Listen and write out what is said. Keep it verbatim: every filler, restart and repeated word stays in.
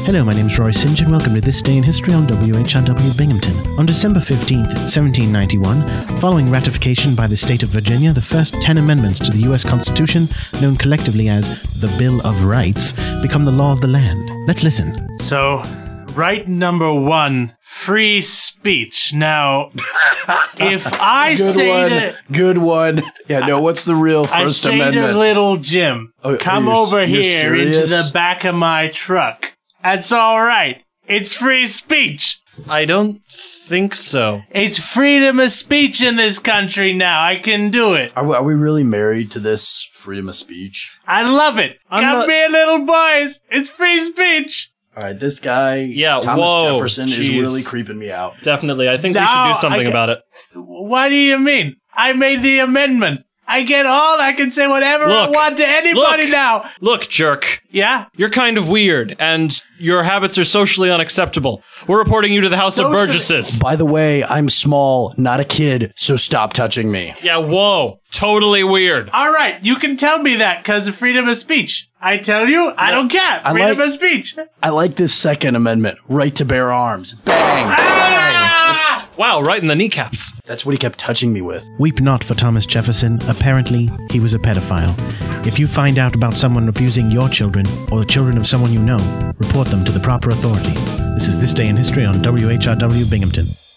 Hello, my name is Roy Singe, and welcome to This Day in History on W H R W Binghamton. On December fifteenth, seventeen ninety-one, following ratification by the state of Virginia, the first ten amendments to the U S Constitution, known collectively as the Bill of Rights, become the law of the land. Let's listen. So, right number one, free speech. Now, if I Good say one. to... Good one. Yeah, no, what's the real I First say Amendment? to little Jim, Oh, come you're- over you're here into serious? the back of my truck. That's all right. It's free speech. I don't think so. It's freedom of speech in this country now. I can do it. Are we, are we really married to this freedom of speech? I love it. I'm Come not- here, little boys. It's free speech. All right, this guy, Yeah, Thomas whoa, Jefferson, is jeez. really creeping me out. Definitely. I think we No, should do something I- about it. What do you mean? I made the amendment. I get all. I can say whatever Look, I want to anybody look. now. Look, jerk. Yeah? You're kind of weird, and your habits are socially unacceptable. We're reporting you to the House of Socially- Burgesses. By the way, I'm small, not a kid, so stop touching me. Yeah, whoa. Totally weird. All right, you can tell me that because of freedom of speech. I tell you, I don't care. I Freedom like- of speech. I like this Second Amendment, right to bear arms. Bang! Bang! Wow, right in the kneecaps. That's what he kept touching me with. Weep not for Thomas Jefferson. Apparently, he was a pedophile. If you find out about someone abusing your children, or the children of someone you know, report them to the proper authorities. This is This Day in History on W H R W Binghamton.